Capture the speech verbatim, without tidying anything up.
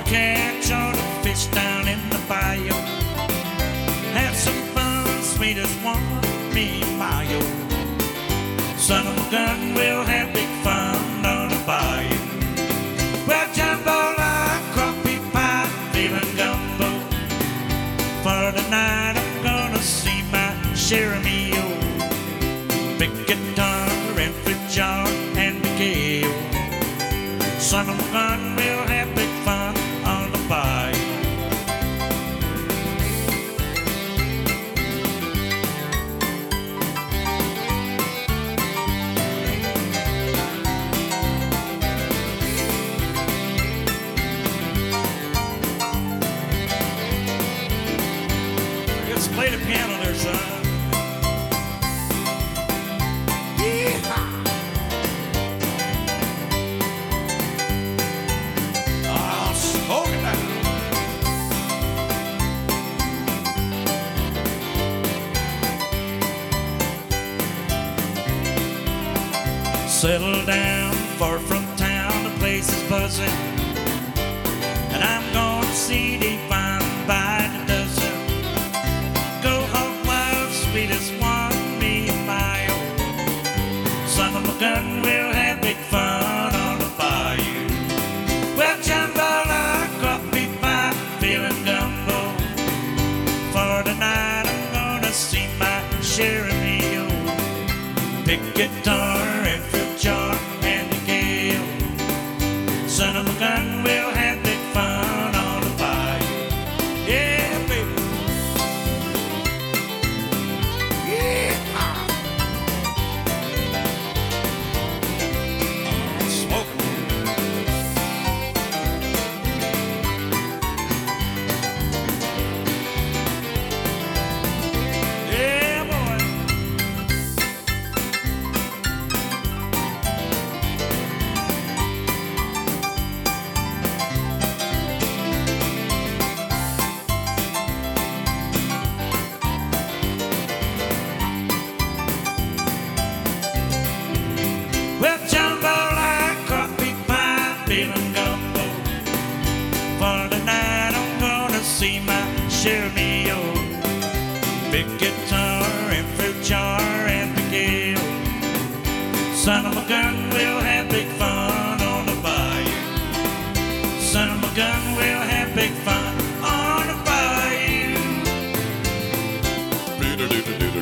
Gonna catch all the fish down in the bayou. Have some fun, sweet as one, me and Mayo. Son of a gun, we'll have big fun on the bayou. Well, jambalaya, crappie pie, feeling gumbo. For the night I'm gonna see my share of meal. Big guitar and flute jar and the gale. Son of a gun, we'll have big fun on the bayou. Let's play the piano there, son. Settle down, far from town, the place is buzzing. And I'm gonna see they find by the dozen. Go home wild, sweet as one, me and Mayo. Son of a gun, we'll have big fun on the bayou. Well, jambalaya, crappie pie, feeling gumbo. For the night I'm gonna see my share of meal. Big guitar and flute jar and the gale. Son of a gun, we'll have big fun on the bayou. Yeah, baby. Yeah. I'm smoking. Yeah, boy. Well, jambalaya, crappie pie, feeling gumbo. For the night I'm gonna see my share of meal. Big guitar and fruit jar and the gale. Son of a gun, we'll have big fun on the bayou. Son of a gun, we'll have big fun on the bayou.